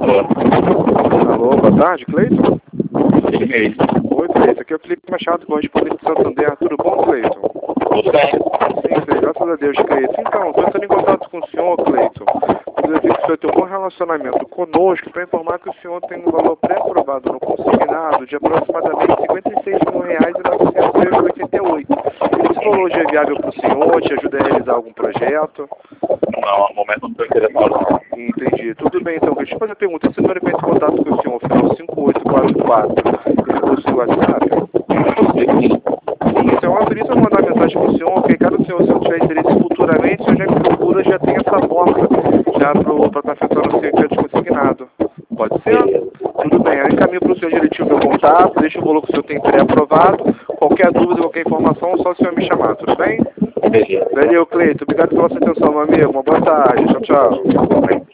Alô, boa tarde, Cleiton? Ele mesmo. Oi, Cleiton, aqui é o Felipe Machado, correspondente de Santander. Tudo bom, Cleiton? Tudo bem? Sim, Cleiton, graças a Deus, Cleiton. Então, estou entrando em contato com o senhor, Cleiton. Eu vi que o senhor tem um bom relacionamento conosco para informar que o senhor tem um valor pré-aprovado no consignado de aproximadamente R$56.988. Esse valor já é viável para o senhor? Te ajuda a realizar algum projeto? Não, no momento não estou interessado não. Entendi. Tudo bem, então. Deixa eu fazer a pergunta. Esse número que eu entro em contato com o senhor, final 5844, ele possui WhatsApp? Então, eu autorizo a mandar mensagem para o senhor, ok? Caso o senhor tiver interesse futuramente, o senhor já me procura, já tem essa porta já para estar efetuando o seu envio consignado. Pode ser? Tudo bem. Eu encaminho para o senhor direitinho o meu contato, deixa o valor que o senhor tem pré-aprovado. Qualquer dúvida, qualquer informação, só o senhor me chamar, tudo bem? Beleza. Valeu, Cleiton. Obrigado pela sua atenção, meu amigo. Uma boa tarde. Tchau, tchau.